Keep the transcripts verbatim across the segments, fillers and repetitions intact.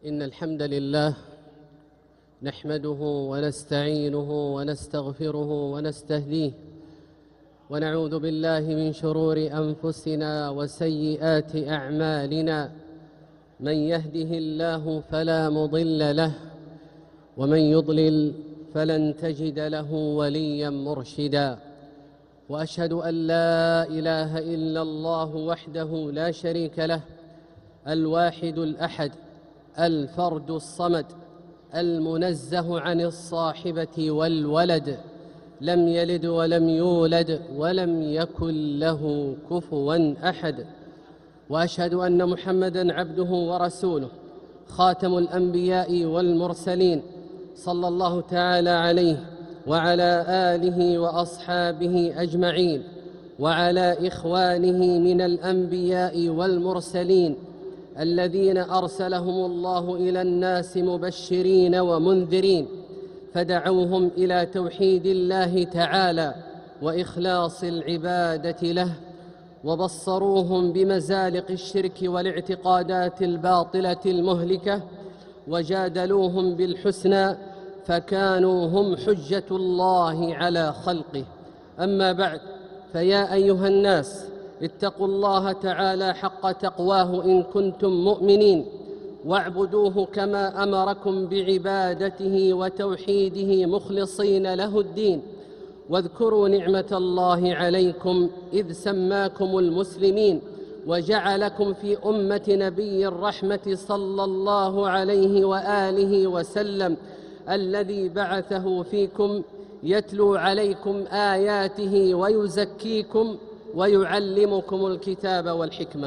إن الحمد لله نحمده ونستعينه ونستغفره ونستهديه، ونعوذ بالله من شرور أنفسنا وسيئات أعمالنا. من يهده الله فلا مضل له، ومن يضلل فلن تجد له وليا مرشدا. وأشهد أن لا إله إلا الله وحده لا شريك له، الواحد الأحد، الفرد الصمد، المنزه عن الصاحبة والولد، لم يلد ولم يولد ولم يكن له كفوا أحد. وأشهد أن محمدًا عبده ورسوله، خاتم الأنبياء والمرسلين، صلى الله تعالى عليه وعلى آله وأصحابه أجمعين، وعلى إخوانه من الأنبياء والمرسلين الذين أرسلهم الله إلى الناس مبشرين ومنذرين، فدعوهم إلى توحيد الله تعالى وإخلاص العبادة له، وبصروهم بمزالق الشرك والاعتقادات الباطلة المهلكة، وجادلوهم بالحسنى، فكانوا هم حجة الله على خلقه. أما بعد، فيا أيها الناس، اتقوا الله تعالى حق تقواه إن كنتم مؤمنين، واعبدوه كما أمركم بعبادته وتوحيده مخلصين له الدين. واذكروا نعمة الله عليكم إذ سماكم المسلمين وجعلكم في أمة نبي الرحمة صلى الله عليه وآله وسلم، الذي بعثه فيكم يتلو عليكم آياته ويزكيكم ويعلمكم الكتاب والحكمة.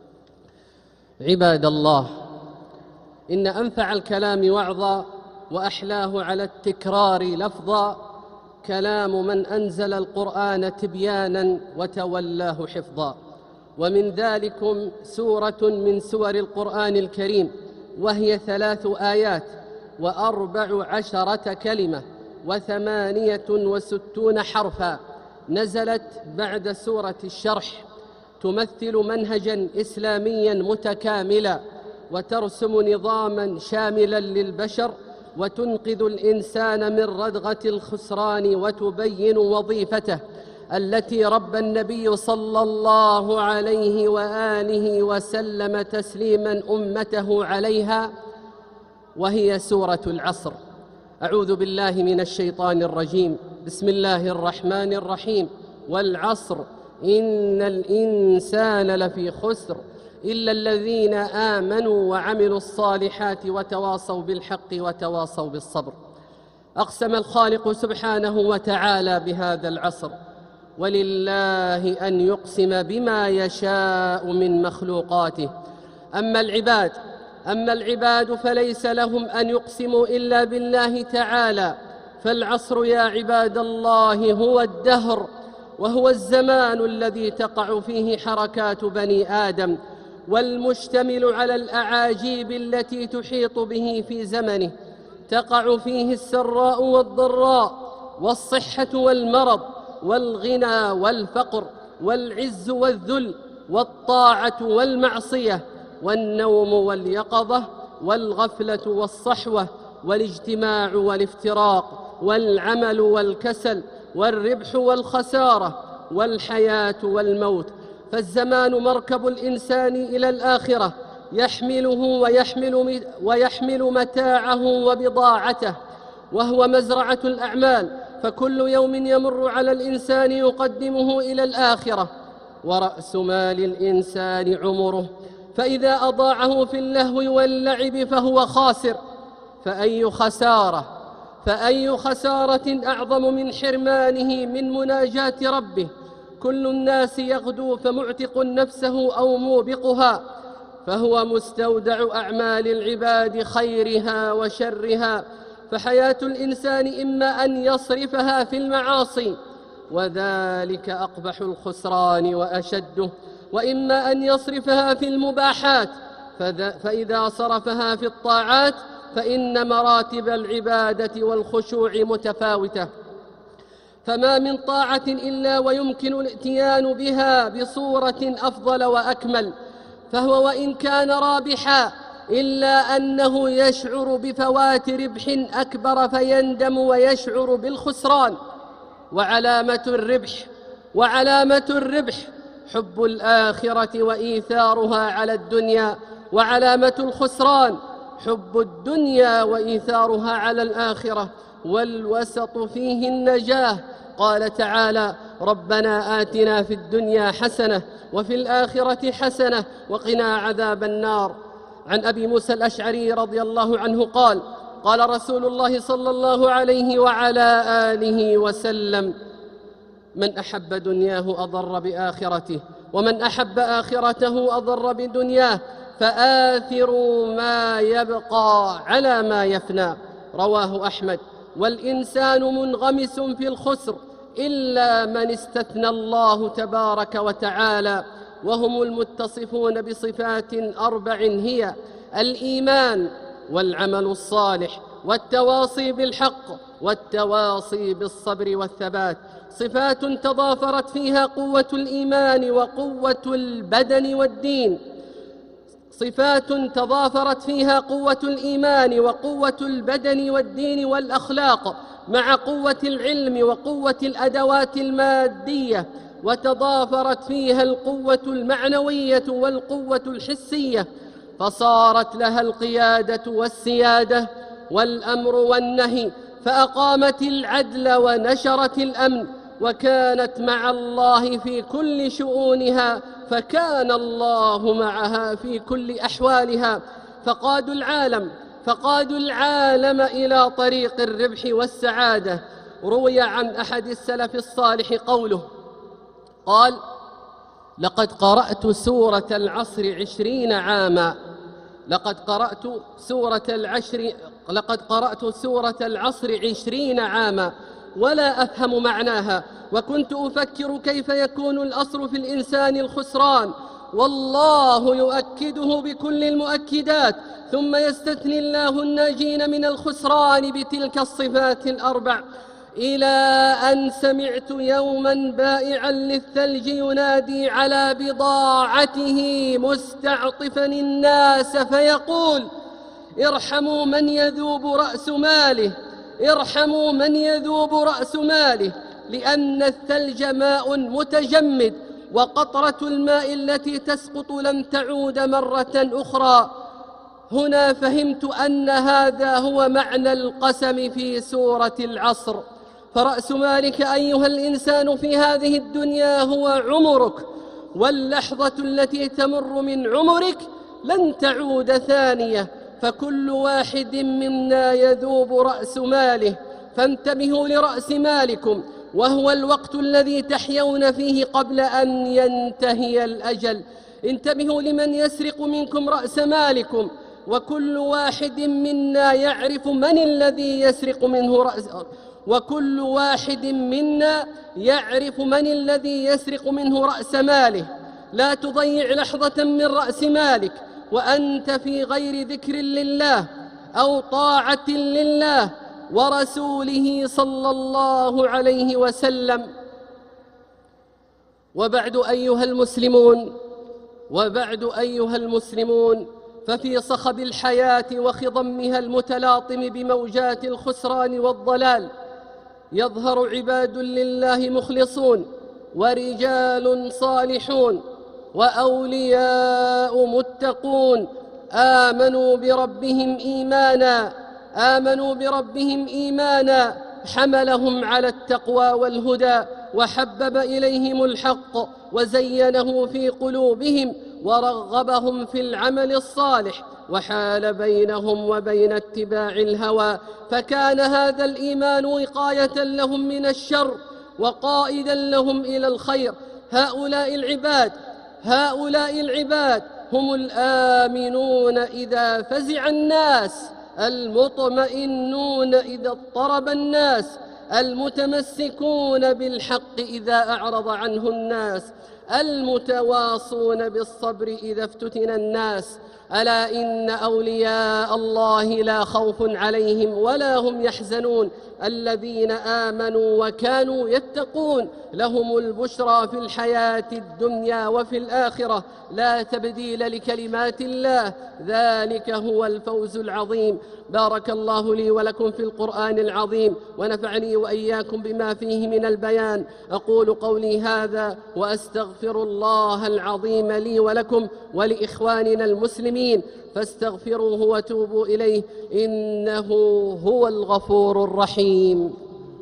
عباد الله، إن أنفع الكلام وعظا وأحلاه على التكرار لفظا كلام من أنزل القرآن تبيانا وتولاه حفظا. ومن ذلكم سورة من سور القرآن الكريم، وهي ثلاث آيات وأربع عشرة كلمة وثمانية وستون حرفا، نزلت بعد سورة الشرح، تمثل منهجا إسلاميا متكاملا، وترسم نظاما شاملا للبشر، وتنقذ الإنسان من ردغة الخسران، وتبين وظيفته التي ربى النبي صلى الله عليه وآله وسلم تسليما أمته عليها، وهي سورة العصر. أعوذ بالله من الشيطان الرجيم. بسم الله الرحمن الرحيم. والعصر إن الإنسان لفي خسر إلا الذين آمنوا وعملوا الصالحات وتواصوا بالحق وتواصوا بالصبر. أقسم الخالق سبحانه وتعالى بهذا العصر، ولله أن يقسم بما يشاء من مخلوقاته. أما العباد أما العباد فليس لهم أن يقسموا إلا بالله تعالى، فالعصر يا عباد الله هو الدهر، وهو الزمان الذي تقع فيه حركات بني آدم، والمشتمل على الأعاجيب التي تحيط به في زمنه. تقع فيه السراء والضراء، والصحة والمرض، والغنى والفقر، والعز والذل، والطاعة والمعصية، والنوم واليقظة، والغفلة والصحوة، والاجتماع والافتراق، والعمل والكسل، والربح والخسارة، والحياة والموت. فالزمان مركب الإنسان إلى الآخرة، يحمله ويحمل, ويحمل متاعه وبضاعته، وهو مزرعة الأعمال، فكل يوم يمر على الإنسان يقدمه إلى الآخرة. ورأس مال الإنسان عمره، فإذا أضاعه في اللهو واللعب فهو خاسر. فأي خسارة فأي خسارة أعظم من حرمانه من مناجاة ربه. كل الناس يغدو فمعتق نفسه أو موبقها، فهو مستودع أعمال العباد خيرها وشرها. فحياة الإنسان إما أن يصرفها في المعاصي، وذلك أقبح الخسران وأشده، وإما أن يصرفها في المباحات، فإذا صرفها في الطاعات فإن مراتب العبادة والخشوع متفاوتة. فما من طاعة إلا ويمكن الاتيان بها بصورة أفضل وأكمل، فهو وإن كان رابحا إلا أنه يشعر بفوات ربح أكبر فيندم ويشعر بالخسران. وعلامة الربح وعلامة الربح حب الآخرة وإيثارها على الدنيا، وعلامة الخسران حب الدنيا وإيثارها على الآخرة، والوسط فيه النجاة. قال تعالى: ربنا آتنا في الدنيا حسنة وفي الآخرة حسنة وقنا عذاب النار. عن أبي موسى الأشعري رضي الله عنه قال: قال رسول الله صلى الله عليه وعلى آله وسلم: من أحب دنياه أضر بآخرته، ومن أحب آخرته أضر بدنياه، فآثروا ما يبقى على ما يفنى. رواه أحمد. والإنسان منغمس في الخسر إلا من استثنى الله تبارك وتعالى، وهم المتصفون بصفات أربع هي: الإيمان والعمل الصالح والتواصي بالحق والتواصي بالصبر والثبات. صفات تضافرت فيها قوة الإيمان وقوة البدن والدين صفات تضافرت فيها قوة الإيمان وقوة البدن والدين والأخلاق مع قوة العلم وقوة الأدوات المادية، وتضافرت فيها القوة المعنوية والقوة الحسية، فصارت لها القيادة والسيادة والأمر والنهي، فأقامت العدل ونشرت الأمن، وكانت مع الله في كل شؤونها، فكان الله معها في كل أحوالها. فقادوا العالم فقادوا العالم إلى طريق الربح والسعادة. روي عن أحد السلف الصالح قوله: قال: لقد قرأت سورة العصر عشرين عاما لقد قرأت سورة العشر لقد قرأت سورة العصر عشرين عاما ولا أفهم معناها، وكنت أفكر كيف يكون الأصل في الإنسان الخسران، والله يؤكده بكل المؤكدات، ثم يستثني الله الناجين من الخسران بتلك الصفات الأربع. إلى أن سمعت يوما بائعا للثلج ينادي على بضاعته مستعطفا الناس فيقول: ارحموا من يذوب رأس ماله ارحموا من يذوب رأس ماله لأن الثلج ماء متجمد، وقطرة الماء التي تسقط لن تعود مرة أخرى. هنا فهمت أن هذا هو معنى القسم في سورة العصر. فرأس مالك أيها الإنسان في هذه الدنيا هو عمرك، واللحظة التي تمر من عمرك لن تعود ثانية، فكل واحد منا يذوب رأس ماله. فانتبهوا لرأس مالكم، وهو الوقت الذي تحيون فيه قبل أن ينتهي الأجل. انتبهوا لمن يسرق منكم رأس مالكم، وكل واحد منا يعرف من الذي يسرق منه رأس وكل واحد منا يعرف من الذي يسرق منه رأس ماله. لا تضيع لحظة من رأس مالك وأنت في غير ذكر لله أو طاعة لله ورسوله صلى الله عليه وسلم. وبعد أيها المسلمون وبعد أيها المسلمون ففي صخب الحياة وخضمها المتلاطم بموجات الخسران والضلال يظهر عباد لله مخلصون، ورجال صالحون، وأولياء متقون آمنوا بربهم إيمانا آمنوا بربهم إيمانا حملهم على التقوى والهدى، وحبب إليهم الحق وزينه في قلوبهم، ورغبهم في العمل الصالح، وحال بينهم وبين اتباع الهوى، فكان هذا الإيمان وقاية لهم من الشر وقائدا لهم إلى الخير. هؤلاء العباد هؤلاء العباد هم الآمنون إذا فزع الناس، المطمئنون إذا اضطرب الناس، المتمسكون بالحق إذا أعرض عنه الناس. المتواصون بالصبر إذا افتتن الناس. ألا إن أولياء الله لا خوف عليهم ولا هم يحزنون الذين آمنوا وكانوا يتقون لهم البشرى في الحياة الدنيا وفي الآخرة لا تبديل لكلمات الله ذلك هو الفوز العظيم. بارك الله لي ولكم في القرآن العظيم ونفعني وإياكم بما فيه من البيان. أقول قولي هذا وأستغفر الله العظيم لي ولكم ولإخواننا المسلمين فاستغفروه وتوبوا إليه إنه هو الغفور الرحيم.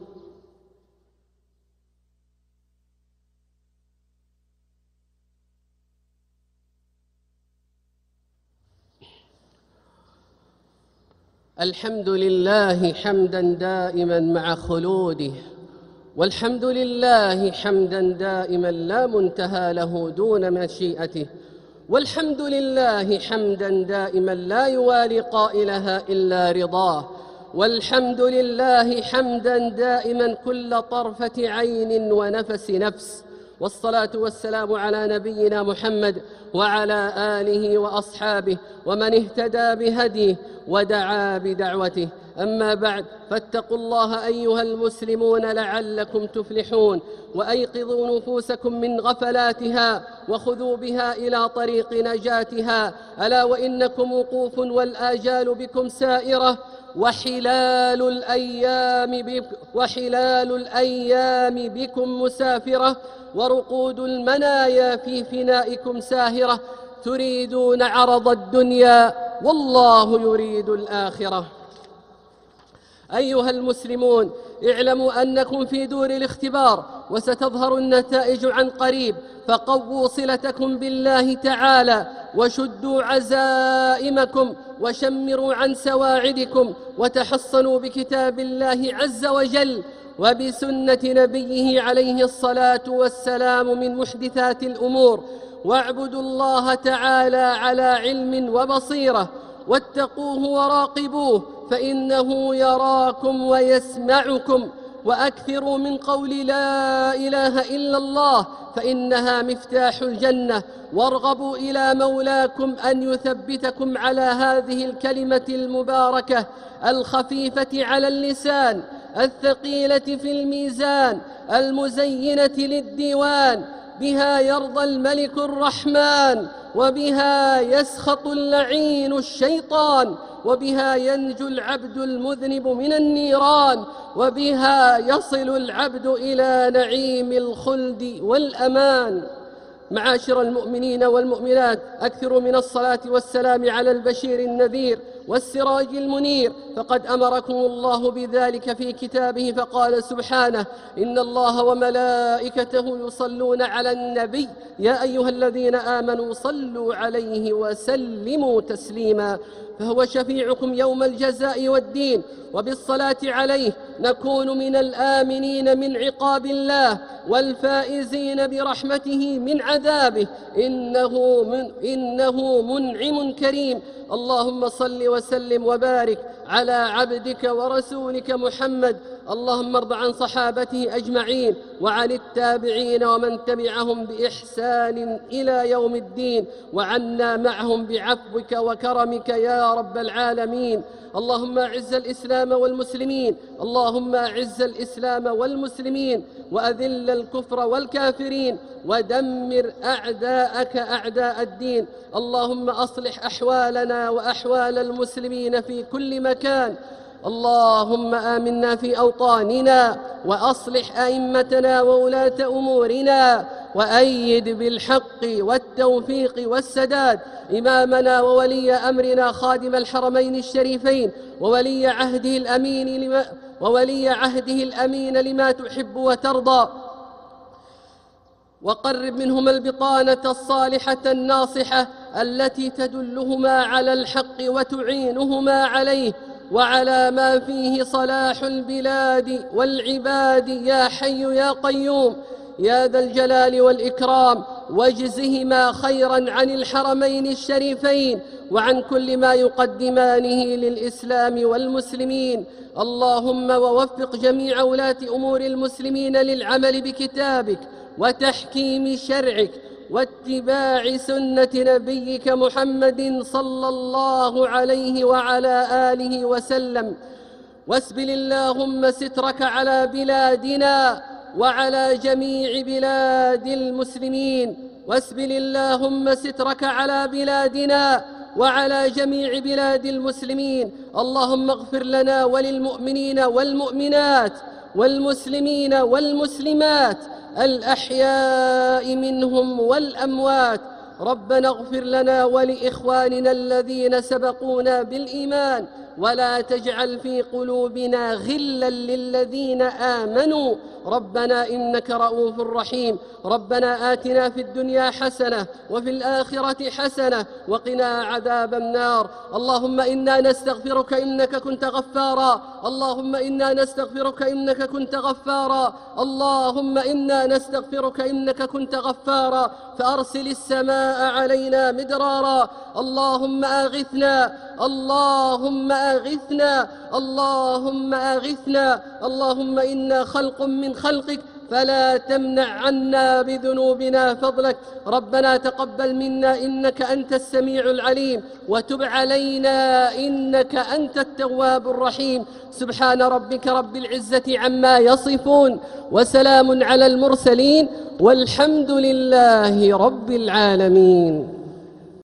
الحمد لله حمدا دائما مع خلوده، والحمد لله حمدا دائما لا منتهى له دون مشيئته، والحمد لله حمدا دائما لا يوالي قائلها إلا رضاه، والحمد لله حمدا دائما كل طرفة عين ونفس نفس. والصلاة والسلام على نبينا محمد وعلى آله وأصحابه ومن اهتدى بهديه ودعا بدعوته. أما بعد، فاتقوا الله أيها المسلمون لعلكم تفلحون، وأيقظوا نفوسكم من غفلاتها وخذوا بها إلى طريق نجاتها. ألا وإنكم وقوف والآجال بكم سائرة، وحلال الأيام بكم, وحلال الأيام بكم مسافرة، ورقود المنايا في فنائكم ساهرة. تريدون عرض الدنيا والله يريد الآخرة. أيها المسلمون، اعلموا أنكم في دور الاختبار وستظهر النتائج عن قريب، فقووا صلتكم بالله تعالى وشدوا عزائمكم وشمروا عن سواعدكم وتحصنوا بكتاب الله عز وجل وبسنة نبيه عليه الصلاة والسلام من محدثات الأمور، واعبدوا الله تعالى على علم وبصيرة، واتقوه وراقبوه فإنه يراكم ويسمعكم. وأكثروا من قول لا إله إلا الله فإنها مفتاح الجنة، وارغبوا إلى مولاكم أن يثبتكم على هذه الكلمة المباركة الخفيفة على اللسان الثقيلة في الميزان المزينة للديوان. بها يرضى الملك الرحمن، وبها يسخط اللعين الشيطان، وبها ينجو العبد المذنب من النيران، وبها يصل العبد إلى نعيم الخلد والأمان. معاشر المؤمنين والمؤمنات، أكثروا من الصلاة والسلام على البشير النذير والسراج المنير، فقد أمركم الله بذلك في كتابه فقال سبحانه: إن الله وملائكته يصلون على النبي يا أيها الذين آمنوا صلوا عليه وسلموا تسليما. فهو شفيعكم يوم الجزاء والدين، وبالصلاة عليه نكون من الآمنين من عقاب الله والفائزين برحمته من عذابه، إنه, من إنه منعم كريم. اللهم صل وسلم وبارك على عبدك ورسولك محمد. اللهم ارض عن صحابته أجمعين وعن التابعين ومن تبعهم بإحسان إلى يوم الدين، وعنا معهم بعفوك وكرمك يا رب العالمين. اللهم أعز الإسلام والمسلمين، اللهم أعز الإسلام والمسلمين، وأذل الكفر والكافرين، ودمر أعداءك أعداء الدين. اللهم أصلح أحوالنا وأحوال المسلمين في كل مكان. اللهم آمنا في أوطاننا، وأصلح أئمتنا وولاة أمورنا، وأيد بالحق والتوفيق والسداد إمامنا وولي أمرنا خادم الحرمين الشريفين وولي عهده الأمين لما, وولي عهده الأمين لما تحب وترضى، وقرب منهما البطانة الصالحة الناصحة التي تدلهما على الحق وتعينهما عليه وعلى ما فيه صلاح البلاد والعباد يا حي يا قيوم يا ذا الجلال والإكرام. واجزهما خيرا عن الحرمين الشريفين وعن كل ما يقدمانه للإسلام والمسلمين. اللهم ووفق جميع ولاة أمور المسلمين للعمل بكتابك وتحكيم شرعك واتباع سنة نبيك محمد صلى الله عليه وعلى آله وسلم. واسبل اللهم سترك على بلادنا وعلى جميع بلاد المسلمين. واسبل اللهم سترك على بلادنا وعلى جميع بلاد المسلمين. اللهم اغفر لنا وللمؤمنين والمؤمنات والمسلمين والمسلمات الأحياء منهم والأموات. ربنا اغفر لنا ولإخواننا الذين سبقونا بالإيمان ولا تجعل في قلوبنا غلا للذين آمنوا ربنا إنك رؤوف رحيم. ربنا آتنا في الدنيا حسنة وفي الآخرة حسنة وقنا عذاب النار. اللهم إنا نستغفرك إنك كنت غفارا. اللهم إنا نستغفرك إنك كنت غفارا. اللهم إنا نستغفرك إنك كنت غفارا فأرسل السماء علينا مدرارا. اللهم أغثنا اللهم أغثنا اللهم أغثنا. اللهم إنا خلق من خلقك فلا تمنع عنا بذنوبنا فضلك. ربنا تقبل منا إنك أنت السميع العليم وتب علينا إنك أنت التواب الرحيم. سبحان ربك رب العزة عما يصفون وسلام على المرسلين والحمد لله رب العالمين.